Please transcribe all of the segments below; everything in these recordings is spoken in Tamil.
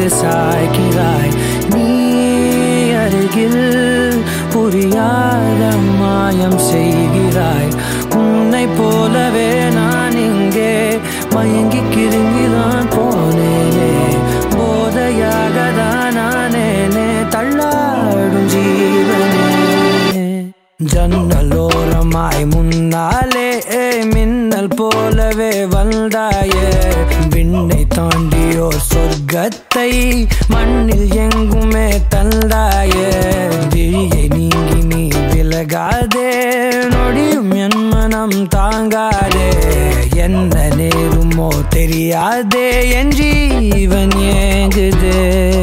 சாய்ந்து சாய்கிறாய். நீ அருகில் புரியாத மாயம் செய்கிறாய். உன்னை போலவே நான் இங்கே மயங்கி கிருங்கிதான் போனேனே. போதையாக தான் நானேனே தள்ளாடும் ஜீவனே. ஜன்னலோரமாய் முன்னாலே மின்னல் போலவே வந்தாயே. விண்ணை தாண்டியோர் சொர்க்கத்தை மண்ணில் எங்குமே தந்தாயே. விழியை நீங்கி நீ விலகாதே, நொடியும் என் மனம் தாங்காதே. என்ன நேருமோ தெரியாதே, என் ஜீவன் ஏங்குதே.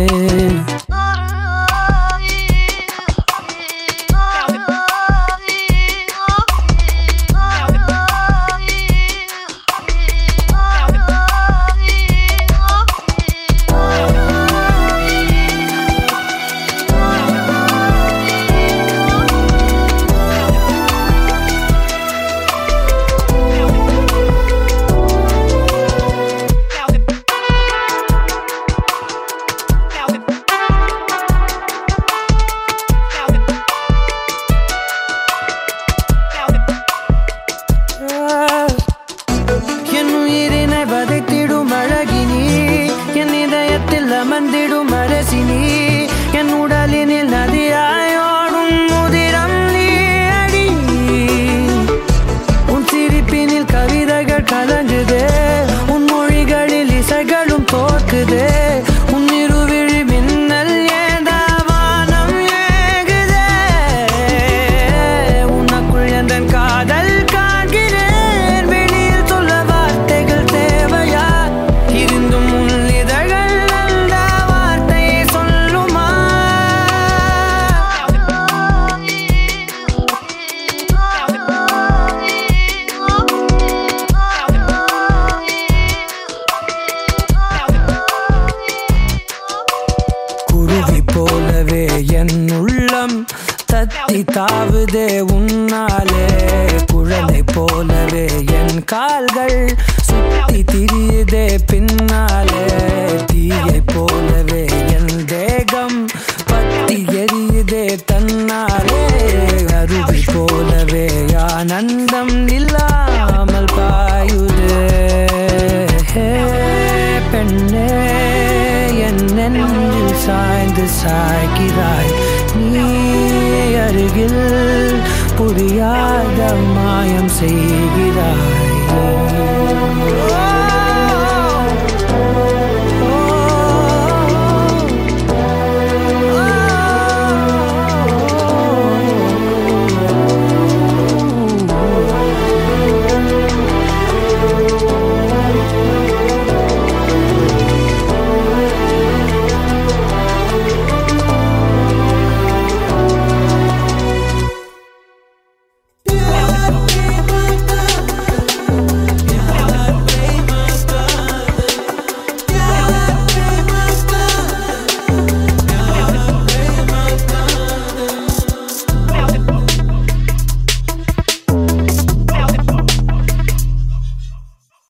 வதைத்திடும் அழகினி, என் இதயத்தில் அமர்ந்திடும் அரசினி. என் உடலினில் நதியாயோடும் முதிரம் நீ அடி. உன் சிரிப்பினில் கவிதைகள் கலங்குதே, உன் மொழிகளில் இசைகளும் தோற்குதே. உன் இருவிழி மின்னல் ஏதாவானம் ஏகுதே. உனக்குள் என்ற காதல் காண்கிறேன், வெளியில் சொல்ல வார்த்தைகள் தேவையா? இருந்தும் உன் இதழ்கள் அந்த வார்த்தை சொல்லுமா? குருவி போலவே என் உள்ளம் தத்தி தாவுதே உன்னாலே. குழலை போலவே என் கால்கள் சுத்தி திரியுதே பின்னாலே. தீயை போலவே என் தேகம் பத்தி எரியுதே தன்னாலே. அருவி போலவே ஆனந்தம் இல்லாமல் பாயுதே. பெண்ணே என் நெஞ்சில் சாய்ந்து சாய்கிறாய். நீ அருகில் புரியாத மாயம் செய்கிறாய்.